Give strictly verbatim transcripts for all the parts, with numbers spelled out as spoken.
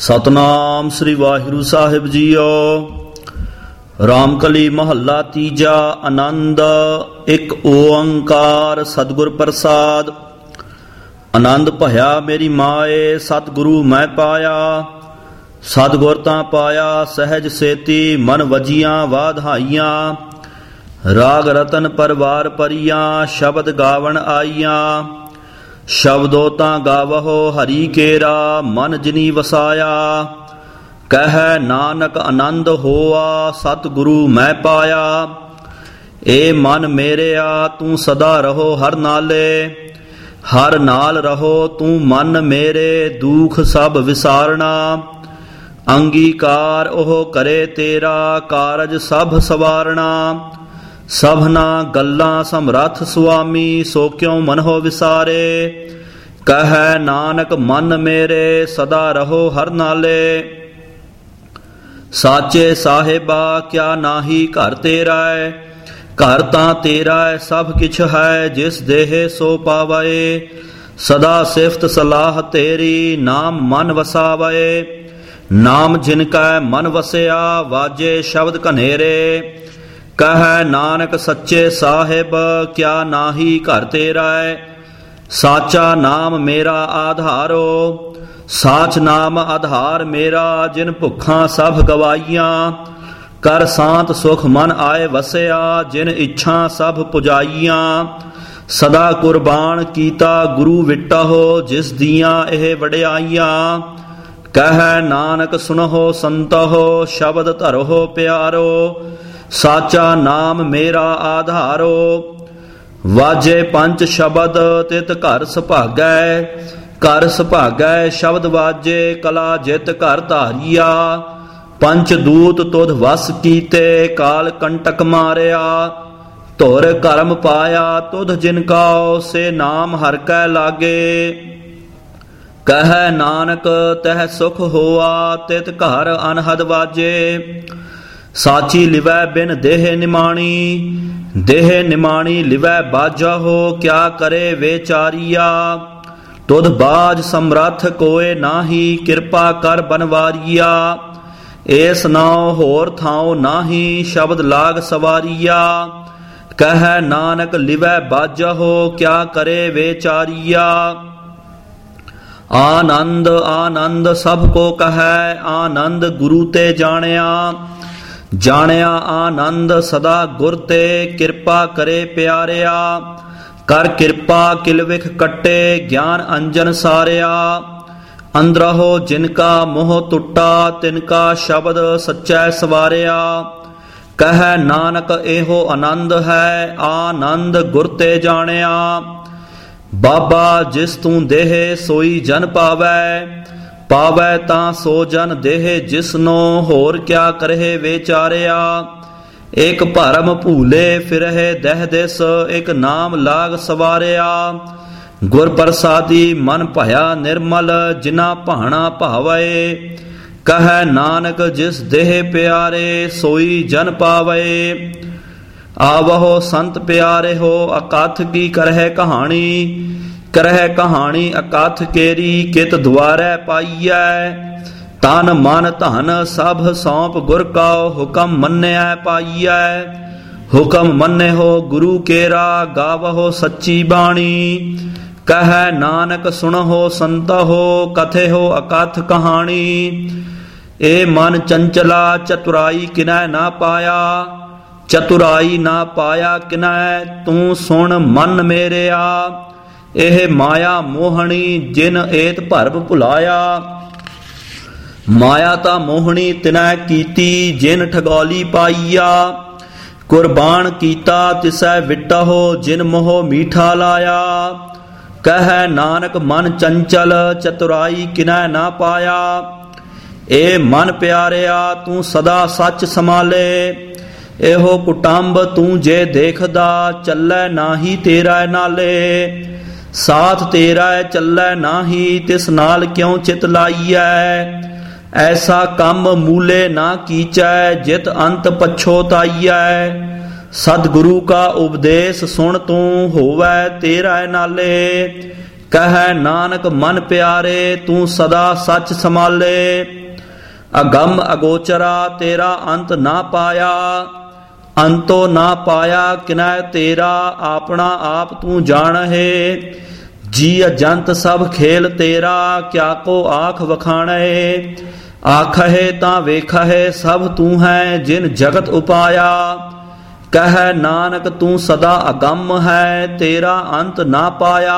ਸਤਨਾਮ ਸ੍ਰੀ ਵਾਹਿਗੁਰੂ ਸਾਹਿਬ ਜੀਓ। ਰਾਮਕਲੀ ਮਹੱਲਾ ਤੀਜਾ। ਆਨੰਦ ਇੱਕ ਓੰਕਾਰ ਸਤਿਗੁਰ ਪ੍ਰਸਾਦ। ਆਨੰਦ ਭਇਆ ਮੇਰੀ ਮਾਏ, ਸਤਿਗੁਰੂ ਮੈਂ ਪਾਇਆ। ਸਤਿਗੁਰ ਤਾਂ ਪਾਇਆ ਸਹਿਜ ਸੇਤੀ, ਮਨ ਵਜੀਆਂ ਵਾਧਾਈਆਂ। ਰਾਗ ਰਤਨ ਪਰਵਾਰ ਪਰੀਆਂ, ਸ਼ਬਦ ਗਾਵਣ ਆਈਆਂ। ਸ਼ਬਦੋ ਤਾਂ ਗਾਵਹੋ ਹਰੀ ਕੇਰਾ, ਮਨ ਜਿਨੀ ਵਸਾਇਆ। ਕਹਿ ਨਾਨਕ ਆਨੰਦ ਹੋਆ, ਸਤਿਗੁਰੂ ਮੈਂ ਪਾਇਆ। ਏ ਮਨ ਮੇਰਿਆ ਤੂੰ ਸਦਾ ਰਹੋ ਹਰ ਨਾਲੇ। ਹਰ ਨਾਲ ਰਹੋ ਤੂੰ ਮਨ ਮੇਰੇ, ਦੁਖ ਸਭ ਵਿਸਾਰਣਾ। ਅੰਗੀਕਾਰ ਉਹ ਕਰੇ ਤੇਰਾ, ਕਾਰਜ ਸਭ ਸਵਾਰਣਾ। ਸਭਨਾ ਗੱਲਾਂ ਸਮਰੱਥ ਸੁਆਮੀ, ਸੋ ਕਿਉ ਮਨਹੁ ਵਿਸਾਰੇ। ਕਹਿ ਨਾਨਕ ਮਨ ਮੇਰੇ, ਸਦਾ ਰਹੋ ਹਰ ਨਾਲੇ। ਸਾਚੇ ਸਾਹਿਬਾ ਕਿਆ ਨਾਹੀ ਘਰ ਤੇਰਾ। ਘਰ ਤਾਂ ਤੇਰਾ ਸਭ ਕਿਛ ਹੈ, ਜਿਸ ਦੇਹ ਸੋ ਪਾਵੈ। ਸਦਾ ਸਿਫਤ ਸਲਾਹ ਤੇਰੀ, ਨਾਮ ਮਨ ਵਸਾਵੈ। ਨਾਮ ਜਿਨ ਕੈ ਮਨ ਵਸਿਆ, ਵਾਜੇ ਸ਼ਬਦ ਘਨੇਰੇ। ਕਹਿ ਨਾਨਕ ਸੱਚੇ ਸਾਹਿਬ ਕਿਆ ਨਾਹੀ ਘਰ ਤੇਰਾ। ਸਾਚਾ ਨਾਮ ਮੇਰਾ ਆਧਾਰੋ, ਸਾਚ ਨਾਮ ਆਧਾਰ ਮੇਰਾ। ਜਿਨ ਭੁੱਖਾਂ ਸਭ ਗਵਾਈਆਂ, ਕਰ ਸਾਂਤ ਸੁਖ ਮਨ ਆਏ ਵਸਿਆ। ਜਿਨ ਇੱਛਾ ਸਭ ਪੁਜਾਈਆਂ, ਸਦਾ ਕੁਰਬਾਨ ਕੀਤਾ ਗੁਰੂ ਵਿਟਹੁ। ਜਿਸ ਦੀਆਂ ਇਹ ਵਡਿਆਈਆਂ, ਕਹਿ ਨਾਨਕ ਸੁਣਹੁ ਸੰਤਹੁ। ਸ਼ਬਦ ਧਰਹੁ ਪਿਆਰੋ, ਸਾਚਾ ਨਾਮ ਮੇਰਾ ਆਧਾਰੋ। ਵਾਜੇ ਪੰਜ ਸ਼ਬਦ ਤਿਤ ਘਰ ਸੁਭਾਗੈ। ਘਰ ਸੁਭਾਗੈ ਸ਼ਬਦ ਵਾਜੇ, ਕਲਾ ਜਿਤ ਘਰ ਧਾਰੀਆ। ਪੰਚ ਦੂਤ ਤੁਧ ਵਸ ਕੀਤੇ, ਕਾਲ ਕੰਟਕ ਮਾਰਿਆ। ਧੁਰ ਕਰਮ ਪਾਇਆ ਤੁਧ ਜਿਨ ਕਾਉ, ਸੇ ਨਾਮ ਹਰਿ ਕੈ ਲਾਗੇ। ਕਹਿ ਨਾਨਕ ਤਹ ਸੁਖ ਹੋਆ, ਤਿਤ ਘਰ ਅਨਹਦ ਵਾਜੇ। ਸਾਚੀ ਲਿਵੈ ਬਿਨ ਦੇਹ ਨਿਮਾਣੀ, ਦੇਹ ਨਿਮਾਣੀ ਲਿਵੈ ਬਾਜਹੁ। ਕਿਆ ਕਰੇ ਵੇਚਾਰੀਆ, ਤੁਧ ਬਾਜ ਸਮਰੱਥ ਕੋਇ ਨਾਹੀ। ਕਿਰਪਾ ਕਰ ਬਨਵਾਰੀਆ, ਏਸ ਨਾਉ ਹੋਰ ਥਾਉ ਨਾਹੀ। ਸ਼ਬਦ ਲਾਗ ਸਵਾਰੀਆ, ਕਹਿ ਨਾਨਕ ਲਿਵੈ ਬਾਜਹੁ। ਕਿਆ ਕਰੇ ਵੇਚਾਰੀਆ। ਆਨੰਦ ਆਨੰਦ ਸਭ ਕੋ ਕਹੈ, ਆਨੰਦ ਗੁਰੂ ਤੇ ਜਾਣਿਆ। ਜਾਣਿਆ ਆਨੰਦ ਸਦਾ ਗੁਰ ਤੇ, ਕਿਰਪਾ ਕਰੇ ਪਿਆਰਿਆ। ਕਰ ਕਿਰਪਾ ਕਿਲ ਵਿਖ ਕੱਟੇ, ਗਿਆਨ ਅੰਜਨ ਸਾਰਿਆ। ਅੰਦਰਹੁ ਜਿਨ ਕਾ ਮੋਹ ਟੁੱਟਾ, ਤਿਨ ਕਾ ਸ਼ਬਦ ਸੱਚੈ ਸਵਾਰਿਆ। ਕਹਿ ਨਾਨਕ ਇਹੋ ਆਨੰਦ ਹੈ, ਆਨੰਦ ਗੁਰ ਤੇ ਜਾਣਿਆ। ਬਾਬਾ ਜਿਸ ਤੂੰ ਦੇਹ ਸੋਈ ਜਨ ਪਾਵੈ। ਪਾਵੈ ਤਾਂ ਸੋ ਜਨ ਦੇਹ ਜਿਸਨੋ, ਹੋਰ ਕਿਆ ਕਰਹਿ ਵੇਚਾਰਿਆ। ਇਕ ਭਰਮ ਭੂਲੇ ਫਿਰਹਿ ਦਹਿ ਦਿਸ, ਇਕ ਨਾਮ ਲਾਗ ਸਵਾਰਿਆ। ਗੁਰ ਪ੍ਰਸਾਦੀ ਮਨ ਭਇਆ ਨਿਰਮਲ, ਜਿਨਾ ਭਾਣਾ ਭਾਵੈ। ਕਹਿ ਨਾਨਕ ਜਿਸ ਦੇਹ ਪਿਆਰੇ, ਸੋਈ ਜਨ ਪਾਵੈ। ਆਵਹੁ ਸੰਤ ਪਿਆਰੇ ਹੋ, ਅਕਥ ਕੀ ਕਰਹਿ ਕਹਾਣੀ। ਕਰਹਿ ਕਹਾਣੀ ਅਕਥ ਕੇਰੀ, ਕਿਤ ਦੁਆਰੈ ਪਾਈਐ। ਤਨ ਮਨ ਧਨ ਸਭ ਸੌਂਪ ਗੁਰ ਕਉ, ਹੁਕਮ ਮੰਨਿਐ ਪਾਈਐ। ਹੁਕਮ ਮੰਨਿਓ ਗੁਰੂ ਕੇਰਾ, ਗਾਵਹੁ ਸੱਚੀ ਬਾਣੀ। ਕਹਿ ਨਾਨਕ ਸੁਣਹੁ ਸੰਤਹੁ, ਕਥਿਓ ਅਕਥ ਕਹਾਣੀ। ਏ ਮਨ ਚੰਚਲਾ ਚਤੁਰਾਈ ਕਿਨੈ ਨਾ ਪਾਇਆ। ਚਤੁਰਾਈ ਨਾ ਪਾਇਆ ਕਿਨੈ, ਤੂੰ ਸੁਣ ਮਨ ਮੇਰਿਆ। ਇਹ ਮਾਇਆ ਮੋਹਣੀ ਜਿਨ ਏਤ ਭਰਮ ਭੁਲਾਇਆ। ਮਾਇਆ ਤਾਂ ਮੋਹਣੀ ਤਿਨੈ ਕੀਤੀ, ਜਿਨ ਠਗੌਲੀ ਪਾਈਆ। ਕੁਰਬਾਨ ਕੀਤਾ ਤਿਸੈ ਵਿਟਹੁ, ਜਿਨ ਮੋਹ ਮੀਠਾ ਲਾਇਆ। ਕਹਿ ਨਾਨਕ ਮਨ ਚੰਚਲ, ਚਤੁਰਾਈ ਕਿਨੈ ਨਾ ਪਾਇਆ। ਏ ਮਨ ਪਿਆਰਿਆ ਤੂੰ ਸਦਾ ਸੱਚ ਸੰਭਾਲੇ। ਇਹੋ ਕੁਟੰਬ ਤੂੰ ਜੇ ਦੇਖਦਾ, ਚੱਲੈ ਨਾਹੀ ਤੇਰਾ ਨਾਲੇ। ਸਾਥ ਤੇਰਾ ਚੱਲੈ ਨਾਹੀ, ਤਿਸ ਨਾਲ ਕਿਉ ਚਿਤ ਲਾਈਐ। ਐਸਾ ਕੰਮ ਮੂਲੇ ਨਾ ਕੀਚੈ, ਜਿਤ ਅੰਤ ਪਛੋਤਾਈਐ। ਸਤਿਗੁਰੂ ਕਾ ਉਪਦੇਸ਼ ਸੁਣ ਤੂੰ, ਹੋਵੈ ਤੇਰਾ ਨਾਲੇ। ਕਹੈ ਨਾਨਕ ਮਨ ਪਿਆਰੇ ਤੂੰ ਸਦਾ ਸੱਚ ਸੰਭਾਲੇ। ਅਗੰਮ ਅਗੋਚਰਾ ਤੇਰਾ ਅੰਤ ਨਾ ਪਾਇਆ, ਅੰਤੋ ਨਾ ਪਾਇਆ ਕਿਨੈ ਤੇਰਾ ਆਪਣਾ ਆਪ ਤੂੰ ਜਾਣਹਿ। ਜੀ ਅਜੰਤ ਸਭ ਖੇਲ ਤੇਰਾ ਕਿਆ ਕੋ ਆਖ ਵਖਾਣੈ। ਆਖਹਿ ਤਾਂ ਵੇਖਹਿ ਸਭ ਤੂੰ ਹੈ ਜਿਨ ਜਗਤ ਉਪਾਇਆ। ਕਹੈ ਨਾਨਕ ਤੂੰ ਸਦਾ ਅਗੰਮ ਹੈ ਤੇਰਾ ਅੰਤ ਨਾ ਪਾਇਆ।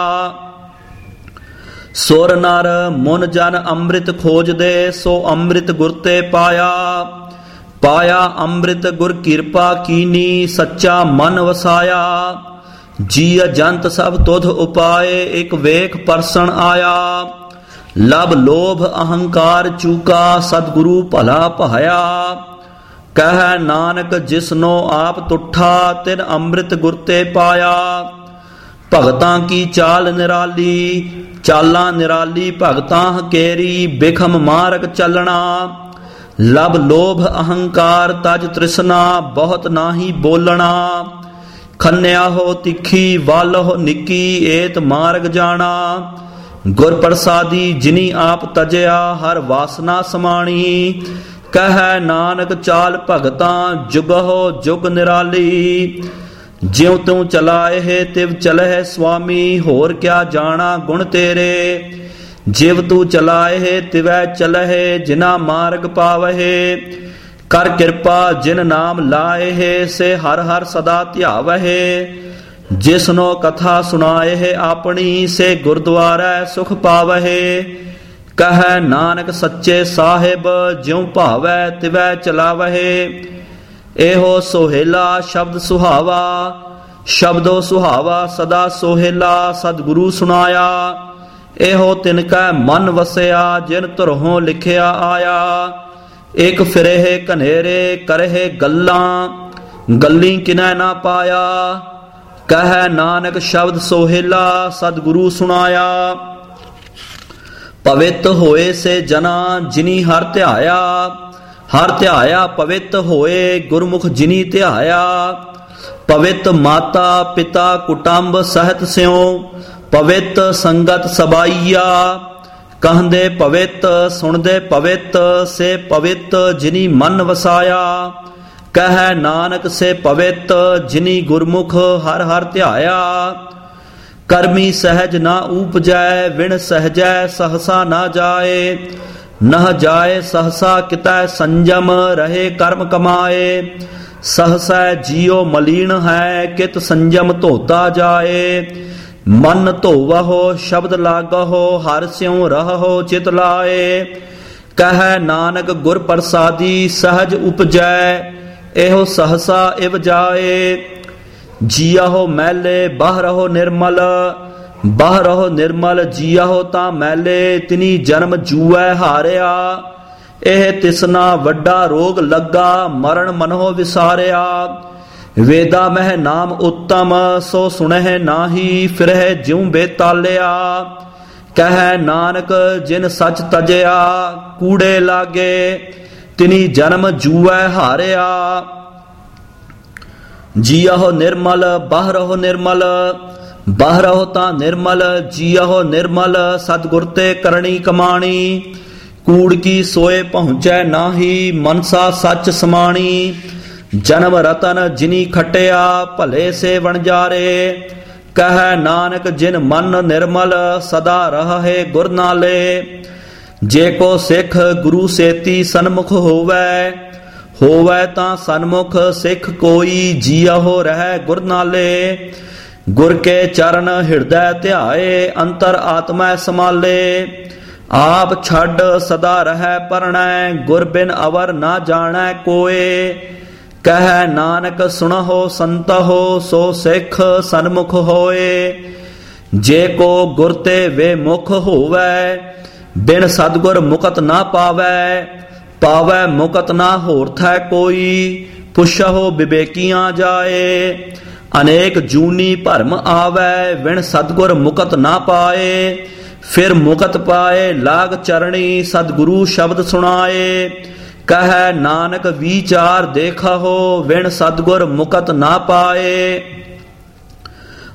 ਸੁਰ ਨਰ ਮੁਨ ਜਨ ਅੰਮ੍ਰਿਤ ਖੋਜਦੇ ਸੋ ਅੰਮ੍ਰਿਤ ਗੁਰ ਤੇ ਪਾਇਆ। ਪਾਇਆ ਅੰਮ੍ਰਿਤ ਗੁਰ ਕਿਰਪਾ ਕੀਨੀ ਸੱਚਾ ਮਨ ਵਸਾਇਆ। ਜੀ ਅਜੰਤ ਸਭ ਤੁਧ ਉਪਾਏ ਇਕ ਵੇਖ ਪਰਸਣ ਆਇਆ। ਲਬ ਲੋਭ ਅਹੰਕਾਰ ਚੂਕਾ ਸਤਿਗੁਰੂ ਭਲਾ ਭਾਇਆ। ਕਹੈ ਨਾਨਕ ਜਿਸਨੋ ਆਪ ਤੁਠਾ ਤਿਨ ਅੰਮ੍ਰਿਤ ਗੁਰ ਤੇ ਪਾਇਆ। ਭਗਤਾਂ ਕੀ ਚਾਲ ਨਿਰਾਲੀ ਚਾਲਾਂ ਨਿਰਾਲੀ ਭਗਤਾਂ ਹਕੇਰੀ ਬਿਖਮ ਮਾਰਗ ਚੱਲਣਾ। ਲਬ ਲੋਭ ਅਹੰਕਾਰ ਤਜ ਤ੍ਰਿਸ਼ਨਾ ਬਹੁਤ ਨਾਹੀ ਬੋਲਣਾ। ਖੰਨਿਆ ਹੋ ਤਿੱਖੀ ਵੱਲ ਹੋ ਨਿੱਕੀ ਏਤ ਮਾਰਗ ਜਾਣਾ। ਗੁਰ ਪ੍ਰਸਾਦੀ ਜਿਨੀ ਆਪ ਤਜਿਆ ਹਰ ਵਾਸਨਾ ਸਮਾਣੀ। ਕਹੈ ਨਾਨਕ ਚਾਲ ਭਗਤਾਂ ਜੁਗਹੁ ਜੁਗ ਨਿਰਾਲੀ। ਜਿਉ ਤੂੰ ਚਲਾਏ ਤਿਵ ਚਲਹਿ ਸੁਆਮੀ ਹੋਰ ਕਿਆ ਜਾਣਾ ਗੁਣ ਤੇਰੇ। ਜਿਵ ਤੂੰ ਚਲਾਏ ਤਿਵੈ ਚਲਹਿ ਜਿਨਾ ਮਾਰਗ ਪਾਵਹਿ। ਕਰ ਕਿਰਪਾ ਜਿਨ ਨਾਮ ਲਾਏ ਸੇ ਹਰ ਹਰ ਸਦਾ ਧਿਆਵਹਿ। ਜਿਸਨੋ ਕਥਾ ਸੁਣਾਏ ਆਪਣੀ ਸੇ ਗੁਰਦੁਆਰੈ ਸੁਖ ਪਾਵਹਿ। ਕਹੈ ਨਾਨਕ ਸੱਚੇ ਸਾਹਿਬ ਜਿਉ ਭਾਵੈ ਤਿਵੈ ਚਲਾਵਹਿ। ਇਹੋ ਸੋਹੇਲਾ ਸ਼ਬਦ ਸੁਹਾਵਾ ਸ਼ਬਦੋ ਸੁਹਾਵਾ ਸਦਾ ਸੋਹੇਲਾ ਸਤਿਗੁਰੂ ਸੁਣਾਇਆ। ਇਹੋ ਤਿਨ ਕੈ ਮਨ ਵਸਿਆ ਜਿਨ ਧੁਰੋਂ ਲਿਖਿਆ ਆਇਆ। ਇਕ ਫਿਰਹਿ ਘਨੇਰੇ ਕਰਹਿ ਗੱਲਾਂ ਗੱਲੀ ਕਿਨੈ ਨਾ ਪਾਇਆ। ਕਹੈ ਨਾਨਕ ਸ਼ਬਦ ਸੋਹੇਲਾ ਸਤਿਗੁਰੂ ਸੁਣਾਇਆ। ਪਵਿੱਤ ਹੋਏ ਸੇ ਜਨਾ ਜਿਨੀ ਹਰ ਧਿਆਇਆ। ਹਰ ਧਿਆਇਆ ਪਵਿੱਤ ਹੋਏ ਗੁਰਮੁਖ ਜਿਨੀ ਧਿਆਇਆ। ਪਵਿੱਤ ਮਾਤਾ ਪਿਤਾ ਕੁਟੰਬ ਸਹਿਤ ਸਿਉ ਪਵਿੱਤ ਸੰਗਤ ਸਬਾਈਆ। ਕਹੰਦੇ ਪਵਿੱਤ ਸੁਣਦੇ ਪਵਿੱਤ ਸੇ ਪਵਿੱਤ ਜਿਨੀ ਮਨ ਵਸਾਇਆ। ਕਹੈ ਨਾਨਕ ਸੇ ਪਵਿੱਤ ਜਿਨੀ ਗੁਰਮੁਖ ਹਰ ਹਰ ਧਿਆਇਆ। ਕਰਮੀ ਸਹਿਜ ਨਾ ਊਪਜੈ ਵਿਣ ਸਹਜੈ ਸਹਸਾ ਨਾ ਜਾਏ। ਨਹ ਜਾਏ ਸਹਸਾ ਕਿਤੈ ਸੰਜਮ ਰਹੇ ਕਰਮ ਕਮਾਏ। ਸਹਸੈ ਜੀਉ ਮਲੀਨ ਹੈ ਕਿਤ ਸੰਜਮ ਧੋਤਾ ਜਾਏ। ਮਨ ਧੋਵਹੁ ਸ਼ਬਦ ਲਾਗਹੁ ਹਰਿ ਸਿਉ ਰਹਹੁ ਚਿਤ ਲਾਏ। ਕਹੈ ਨਾਨਕ ਗੁਰ ਪ੍ਰਸਾਦੀ ਸਹਜ ਉਪਜੈ ਇਹੋ ਸਹਸਾ ਇਵ ਜਾਏ। ਜੀਆਹੋ ਮੈਲੇ ਬਾਹਰਹੁ ਨਿਰਮਲ ਬਾਹਰਹੁ ਨਿਰਮਲ ਜੀਆਹੋ ਤਾਂ ਮੈਲੇ ਤਿਨੀ ਜਨਮ ਜੂਐ ਹਾਰਿਆ। ਇਹ ਤਿਸਨਾ ਵੱਡਾ ਰੋਗ ਲੱਗਾ ਮਰਨ ਮਨਹੁ ਵਿਸਾਰਿਆ। ਵੇਦਾ ਮਹਿ ਨਾਮ ਉੱਤਮ ਸੋ ਸੁਣਹਿ ਨਾਹੀ ਫਿਰਹਿ ਜਿਉ ਬੇਤਾਲਿਆ। ਕਹੈ ਨਾਨਕ ਜਿਨ ਸੱਚ ਤਜਿਆ ਕੂੜੇ ਲਾਗੇ ਤਿਨੀ ਜਨਮ ਜੂਐ ਹਾਰਿਆ। ਜੀਆਹੋ ਨਿਰਮਲ ਬਾਹਰਹੁ ਨਿਰਮਲ ਬਾਹਰਹੁ ਤਾਂ ਨਿਰਮਲ ਜੀਆਹੋ ਨਿਰਮਲ ਸਤਿਗੁਰ ਤੇ ਕਰਨੀ ਕਮਾਣੀ। ਕੂੜ ਕੀ ਸੋਏ ਪਹੁੰਚੈ ਨਾਹੀ ਮਨਸਾ ਸੱਚ ਸਮਾਣੀ। ਜਨਮ ਰਤਨ ਜਿਨੀ ਖਟਿਆ ਭਲੇ ਸੇ ਵਣਜਾਰੇ। ਕਹੈ ਨਾਨਕ ਜਿਨ ਮਨ ਨਿਰਮਲ ਸਦਾ ਰਹੈ ਗੁਰ ਨਾਲੇ। ਜੇ ਕੋ ਸਿੱਖ ਗੁਰੂ ਸੇਤੀ ਸਨਮੁਖ ਹੋਵੈ ਹੋਵੈ ਤਾਂ ਸਨਮੁਖ ਸਿੱਖ ਕੋਈ ਜੀਆਹੋ ਰਹਿ ਗੁਰ ਨਾਲੇ। ਗੁਰ ਕੇ ਚਰਨ ਹਿਰਦੈ ਧਿਆਏ ਅੰਤਰ ਆਤਮੈ ਸਮਾਲੇ। ਆਪ ਛੱਡ ਸਦਾ ਰਹਿ ਪਰਣੈ ਗੁਰ ਬਿਨ ਅਵਰ ਨਾ ਜਾਣੈ ਕੋਏ। ਕਹੈ ਨਾਨਕ ਸੁਣਹੁ ਸੰਤਹੁ ਸੋ ਸਿੱਖ ਸਨਮੁਖ ਹੋਏ। ਜੇ ਕੋ ਗੁਰ ਤੇ ਵੇ ਮੁਖ ਹੋਵੈ ਬਿਨ ਸਤਿਗੁਰ ਮੁਕਤ ਨਾ ਪਾਵੈ। ਪਾਵੈ ਮੁਕਤ ਨਾ ਹੋਰਥੈ ਕੋਈ ਪੁੱਛਹੁ ਵਿਵੇਕੀਆਂ ਜਾਏ। ਅਨੇਕ ਜੂਨੀ ਭਰਮ ਆਵੈ ਵਿਣ ਸਤਿਗੁਰ ਮੁਕਤ ਨਾ ਪਾਏ। ਫਿਰ ਮੁਕਤ ਪਾਏ ਲਾਗ ਚਰਣੀ ਸਤਿਗੁਰੂ ਸ਼ਬਦ ਸੁਣਾਏ। ਕਹੈ ਨਾਨਕ ਵਿਚਾਰ ਦੇਖਹੁ ਵਿਣ ਸਤਿਗੁਰ ਮੁਕਤ ਨਾ ਪਾਏ।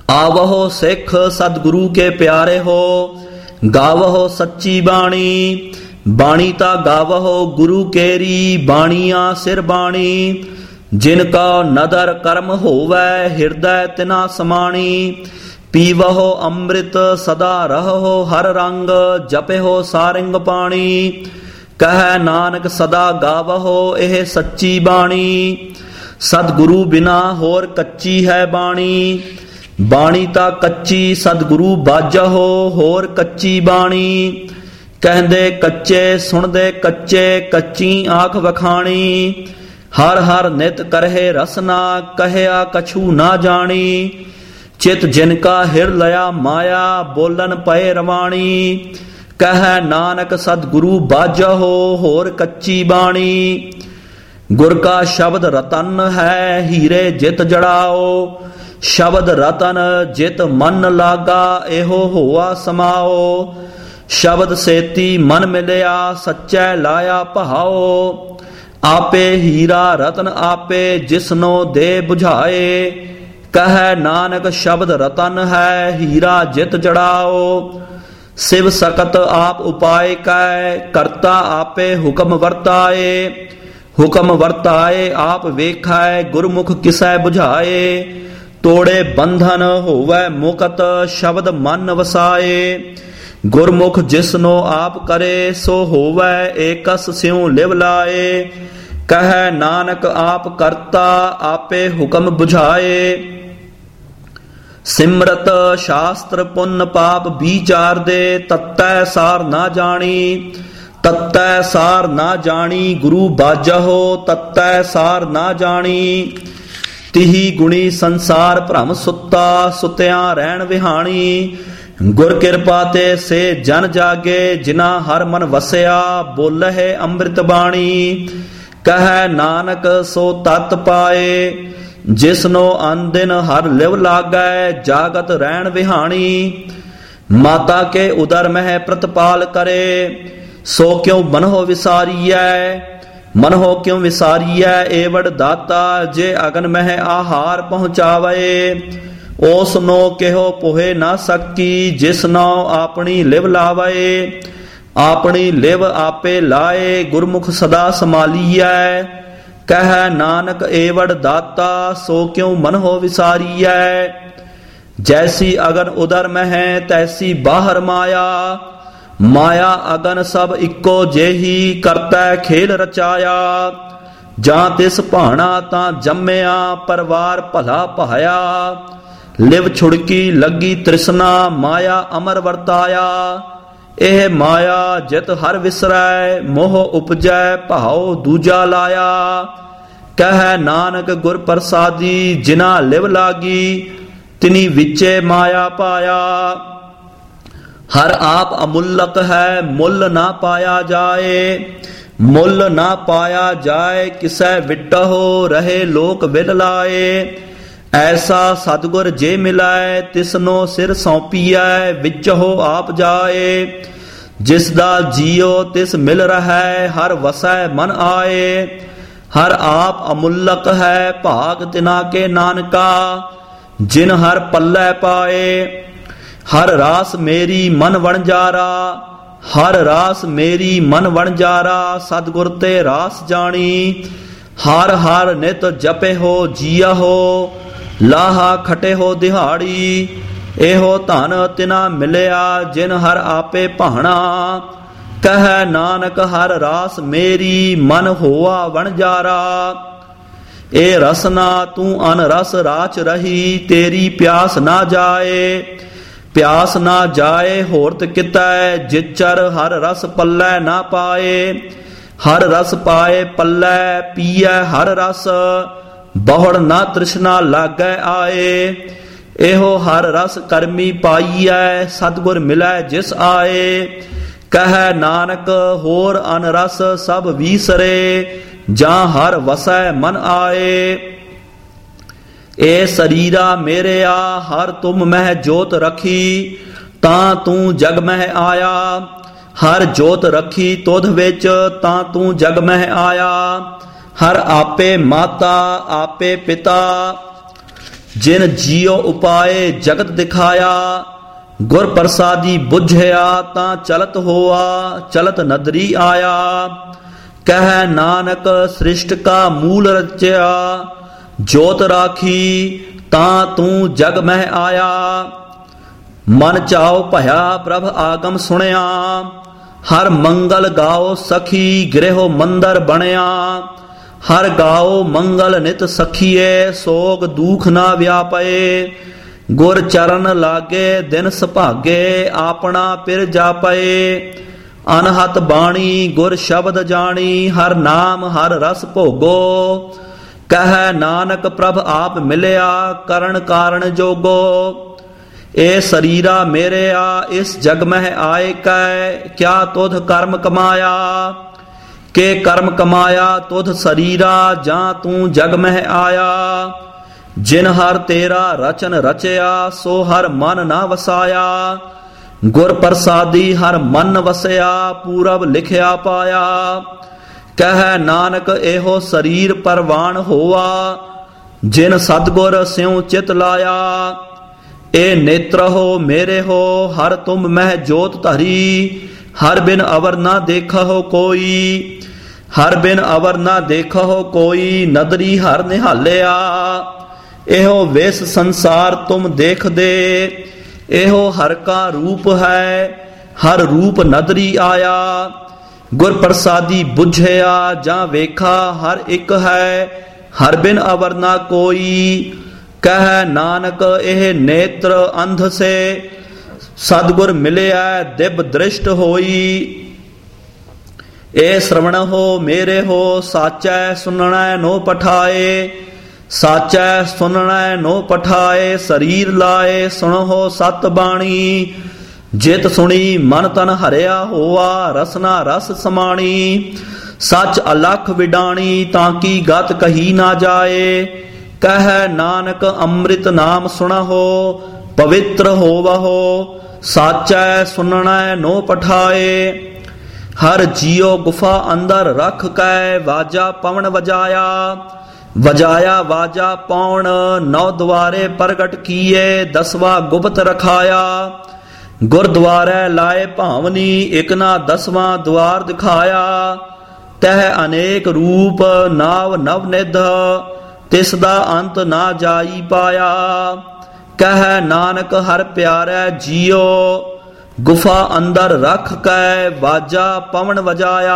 आवहो सिख सतगुरु के प्यारे हो, गावहो सच्ची बाणी। बाणी ता गावहो गुरु केरी, बाणिया सिर बाणी। जिनका नदर कर्म होवै, हृदय तिना समाणी। पीवहो अमृत सदा रहो हर रंग, जपहो सारिंग पाणी। कह नानक सदा गावहो एह सच्ची बाणी। सतगुरु बिना होर कच्ची है बाणी। बाणी ता कच्ची सतगुरु बाजहो, होर कच्ची बाणी। कहंदे कच्चे सुनदे कच्चे, कच्ची आँख वखाणी। हर हर नित करहे रसना, कहया कछु ना जानी। चित जिनका हिर लया माया, बोलन पए रवाणी। कह नानक सतगुरु बाजहो, होर कच्ची बाणी। गुर का शब्द रतन है, हीरे जित जड़ाओ। शब्द रतन जित मन लागा, एहो होआ समाओ। शब्द सेती मन मिलया, सच्चै लाया भाओ। आपे हीरा रतन आपे, जिसनो दे बुझाए। कह नानक शब्द रतन है, हीरा जित जड़ाओ। शिव सकत आप उपाय कै, करता आपे हुक्म वर्ताए। हुक्म वर्ताए आप वेखाए, गुरमुख किसै बुझाए। तोड़े बंधन होवै मुकत, शब्द मन वसाए। गुरमुख जिसनो आप करे, सो होवै एकस स्यों लिव लाए। कह नानक आप करता, आपे हुक्म बुझाए। सिमरत शास्त्र पुण्य पाप विचार दे, तत्तै सार ना जानी। तत्तै सार ना जानी, गुरु बाजहो, तत्तै सार ना जानी। तिही गुणी संसार भ्रम सुत्ता, सुत्या रहन विहाणी। गुर किरपा ते से जन जागे, जिना हर मन वसया। बोलहे अमृत बाणी। कह नानक सो तत पाए। जिसनो अन दिन हर लिव लागै, जागत रहन विहाणी। माता के उदर मह प्रतिपाल करे, सो क्यों मनहो विसारियै। मनहो क्यों विसारियै एवड़ दाता, जे अगन मह आहार पहुँचावे। ओसनो केहो पोहे ना सकी, जिसनो आपनी लिव लावे। आपनी लिव आपे लाए, गुरमुख सदा संभालियै। कह नानक एवड़ दाता, सो क्यों मनहो विसारियै। जैसी अगन उदर मह, तैसी बाहर माया। माया अगन सब इक्को जेही, करतै खेल रचाया। जां तिस भाणा तां जम्मिया, परवार भला पाया। लिव छुड़की लगी तृष्णा, माया अमर वरताया। एह माया जित हर विसरै, मोह उपजै भाव दूजा लाया। कह नानक गुर प्रसादी, जिना लिव लागी। तिनी विचे माया पाया। हर आप अमुल्लक है, मुल ना पाया जाए। मुल ना पाया जाए, किसै विटहो रहे लोक विल लाए। ऐसा सतगुर जे मिलाए, तिसनो सिर सौंपियै। विचहो आप जाए, जिसदा जियो तिस मिल रहै। हर वसै मन आए। हर आप अमुल्लक है, भाग तिना के नानका। जिन हर पल्लै पाए। हर रास मेरी मन वणजारा। हर रास मेरी मन वणजारा, सतगुर ते रास जानी। हर हर नित जपे हो जिया हो, लाहा खटे हो दिहाड़ी। एहो धन तिना मिलिया, जिन हर आपे भाणा। कह नानक हर रास मेरी, मन होआ वणजारा। ए रसना तू अन रस राच रही, तेरी प्यास ना जाए। प्यास ना जाए होरत कितै, जिचर हर रस पल्लै ना पाए। हर रस पाए पल्लै, पीए हर रस। बहुड़ ना तृष्णा लागै आए। एहो हर रस करमी पाईऐ, सतगुर मिलै जिस आए। कह नानक होर अन रस सब विसरे, जां हर वसै मन आए। ए शरीरा मेरेया, हर तुम मह जोत रखी। तां तू जग मह आया। हर जोत रखी तुध विच, तां तू जग मह आया। हर आपे माता आपे पिता, ਜਿਨ ਜੀਉ ਉਪਾਏ ਜਗਤ ਦਿਖਾਇਆ। ਗੁਰ ਪ੍ਰਸਾਦੀ ਬੁਝਿਆ ਤਾਂ ਚਲਤ ਹੋਆ, ਚਲਤ ਨਦਰੀ ਆਇਆ। ਕਹਿ ਨਾਨਕ ਸ੍ਰਿਸ਼ਟ ਕਾ ਮੂਲ ਰਚਿਆ, ਜੋਤ ਰਾਖੀ ਤਾਂ ਤੂੰ ਜਗ ਮਹਿ ਆਇਆ। ਮਨ ਚਾਉ ਭਇਆ ਪ੍ਰਭ ਆਗਮ ਸੁਣਿਆ, ਹਰ ਮੰਗਲ ਗਾਓ ਸਖੀ ਗ੍ਰਹਿ ਮੰਦਰ ਬਣਿਆ। ਹਰ ਗਾਓ ਮੰਗਲ ਨਿਤ ਸਖੀਏ, ਸੋਗ ਦੁਖ ਨਾ ਵਿਆਪਏ। ਗੁਰ ਚਰਨ ਲਾਗੇ ਦਿਨ ਸੁਭਾਗੇ, ਆਪਣਾ ਪਿਰ ਜਾਪਏ। ਅਨਹਤ ਬਾਣੀ ਗੁਰ ਸ਼ਬਦ ਜਾਣੀ, ਹਰ ਨਾਮ ਹਰ ਰਸ ਭੋਗੋ। ਕਹਿ ਨਾਨਕ ਪ੍ਰਭ ਆਪ ਮਿਲਿਆ, ਕਰਨ ਕਾਰਨ ਜੋਗੋ। ਇਹ ਸਰੀਰਾ ਮੇਰਿਆ ਇਸ ਜਗ ਮਹਿ ਆਏ ਕੈ, ਕਿਆ ਤੁਧ ਕਰਮ ਕਮਾਇਆ। ਕੇ ਕਰਮ ਕਮਾਇਆ ਤੁਧ ਸਰੀਰਾ, ਜਾਂ ਤੂੰ ਜਗ ਮਹਿ ਆਇਆ। ਜਿਨ ਹਰ ਤੇਰਾ ਰਚਨ ਰਚਿਆ, ਸੋ ਹਰ ਮਨ ਨਾ ਵਸਾਇਆ। ਗੁਰ ਪ੍ਰਸਾਦੀ ਹਰ ਮਨ ਵਸਿਆ, ਪੂਰਬ ਲਿਖਿਆ ਪਾਇਆ। ਕਹਿ ਨਾਨਕ ਇਹੋ ਸਰੀਰ ਪਰਵਾਨ ਹੋਆ, ਜਿਨ ਸਤਿਗੁਰ ਸਿਉ ਚਿਤ ਲਾਇਆ। ਇਹ ਨੇਤਰ ਹੋ ਮੇਰੇ ਹੋ, ਹਰ ਤੁਮ ਮਹਿ ਜੋਤ ਧਰੀ। ਹਰ ਬਿਨ ਅਵਰ ਨਾ ਦੇਖਹੁ ਕੋਈ, ਹਰ ਬਿਨ ਅਵਰ ਨਾ ਦੇਖਹੁ ਕੋਈ। ਨਦਰੀ ਹਰ ਨਿਹਾਲਿਆ, ਇਹੋ ਵਿਸ ਸੰਸਾਰ ਤੁਮ ਦੇਖਦੇ। ਇਹੋ ਹਰ ਕਾ ਰੂਪ ਹੈ, ਹਰ ਰੂਪ ਨਦਰੀ ਆਇਆ। ਗੁਰ ਪ੍ਰਸਾਦੀ ਬੁਝਿਆ ਜਾਂ ਵੇਖਾ, ਹਰ ਇੱਕ ਹੈ, ਹਰ ਬਿਨ ਅਵਰ ਨਾ ਕੋਈ। ਕਹਿ ਨਾਨਕ ਇਹ ਨੇਤਰ ਅੰਧ ਸੇ, ਸਤਿਗੁਰ ਮਿਲਿਆ ਦਿਵ ਦ੍ਰਿਸ਼ਟ ਹੋਈ। ਇਹ ਸ਼ਰਵਣ ਹੋ ਮੇਰੇ ਹੋ, ਸਾਚੈ ਸੁਨਣੈ ਨੋ ਪਠਾਏ। ਸਾਚੈ ਸੁਨਣੈ ਨੋ ਪਠਾਏ, ਸਰੀਰ ਲਾਏ ਸੁਣੋ ਸਤ ਬਾਣੀ। ਜਿਤ ਸੁਣੀ ਮਨ ਤਨ ਹਰਿਆ ਹੋਆ, ਰਸਨਾ ਰਸ ਸਮਾਣੀ। ਸੱਚ ਅਲਖ ਵਿਡਾਣੀ, ਤਾਂ ਕੀ ਗਤ ਕਹੀ ਨਾ ਜਾਏ। ਕਹਿ ਨਾਨਕ ਅੰਮ੍ਰਿਤ ਨਾਮ ਸੁਣਹੁ, ਪਵਿੱਤਰ ਹੋਵਹੁ। ਸਾਚੈ ਸੁਨਣੈ ਨੋ ਪਠਾਏ। ਹਰ ਜੀਉ ਗੁਫਾ ਅੰਦਰ ਰਖ ਕੈ, ਵਾਜਾ ਪਵਨ ਵਜਾਇਆ। ਵਜਾਇਆ ਵਾਜਾ ਪੌਣ, ਨੌ ਦੁਆਰੇ ਪ੍ਰਗਟ ਕੀਏ। ਦਸਵਾਂ ਗੁਪਤ ਰਖਾਇਆ। ਗੁਰਦੁਆਰੇ ਲਾਏ ਭਾਵਨੀ, ਇਕ ਨਾ ਦਸਵਾਂ ਦੁਆਰ ਦਿਖਾਇਆ। ਤਹ ਅਨੇਕ ਰੂਪ ਨਾਵ ਨਵ ਨਿਧ, ਤਿਸ ਦਾ ਅੰਤ ਨਾ ਜਾਈ ਪਾਇਆ। ਕਹਿ ਨਾਨਕ ਹਰ ਪਿਆਰੇ ਜੀਉ, ਗੁਫਾ ਅੰਦਰ ਰਖ ਕੈ ਵਾਜਾ ਪਵਨ ਵਜਾਇਆ।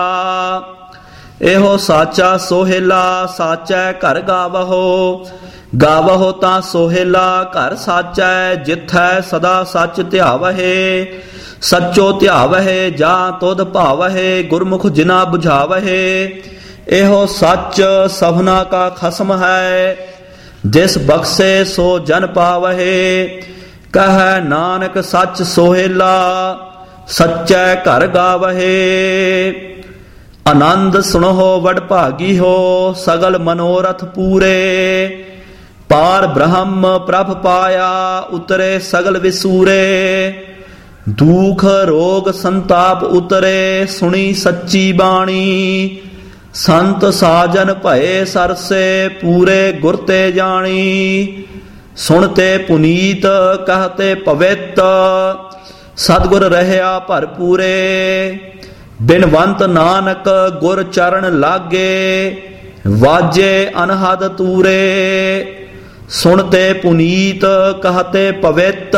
ਇਹੋ ਸਾਚਾ ਸੋਹਿਲਾ, ਸਾਚੈ ਘਰ ਗਾਵਹੁ। ਗਾਵਹੁ ਤਾਂ ਸੋਹਿਲਾ ਘਰ ਸਾਚੈ, ਜਿਥੈ ਸਦਾ ਸੱਚ ਧਿਆਵਹਿ। ਸੱਚੋ ਧਿਆਵਹਿ ਜਾਂ ਤੁਧ ਭਾਵਹਿ, ਗੁਰਮੁਖ ਜਿਨਾ ਬੁਝਾਵਹਿ। ਇਹੋ ਸੱਚ ਸਭਨਾ ਕਾ ਖਸਮ ਹੈ, ਜਿਸ ਬਖਸ਼ੇ ਸੋ ਜਨ ਪਾਵਹਿ। ਕਹਿ ਨਾਨਕ ਸੱਚ ਸੋਹਿਲਾ, ਸੱਚੈ ਘਰ ਗਾਵਹਿ। ਆਨੰਦ ਸੁਣੋ ਵਡ ਭਾਗੀ ਹੋ, ਸਗਲ ਮਨੋਰਥ ਪੂਰੇ। ਪਾਰ ਬ੍ਰਹਮ ਪ੍ਰਭ ਪਾਇਆ, ਉਤਰੇ ਸਗਲ ਵਿਸੂਰੇ। ਦੁਖ ਰੋਗ ਸੰਤਾਪ ਉਤਰੇ, ਸੁਣੀ ਸੱਚੀ ਬਾਣੀ। ਸੰਤ ਸਾਜਨ ਭਏ ਸਰਸੇ, ਪੂਰੇ ਗੁਰ ਤੇ ਜਾਣੀ। ਸੁਣਤੇ ਪੁਨੀਤ ਕਹਤੇ ਪਵਿੱਤ, ਸਤਿਗੁਰ ਰਹਿਆ ਭਰਪੂਰੇ। ਬਿਨਵੰਤ ਨਾਨਕ ਗੁਰ ਚਰਨ ਲਾਗੇ, ਵਾਜੇ ਅਨਹਦ ਤੂਰੇ। ਸੁਣਤੇ ਪੁਨੀਤ ਕਹਤੇ ਪਵਿੱਤ,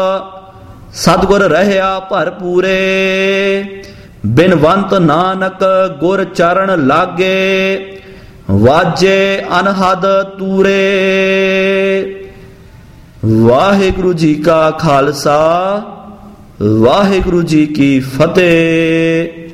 ਸਤਿਗੁਰ ਰਹਿਆ ਭਰਪੂਰੇ। ਬਿਨਵੰਤ ਨਾਨਕ ਗੁਰ ਚਰਨ ਲਾਗੇ, ਵਾਜੇ ਅਨਹਦ ਤੂਰੇ। ਵਾਹਿਗੁਰੂ ਜੀ ਕਾ ਖਾਲਸਾ, ਵਾਹਿਗੁਰੂ ਜੀ ਕੀ ਫਤਿਹ।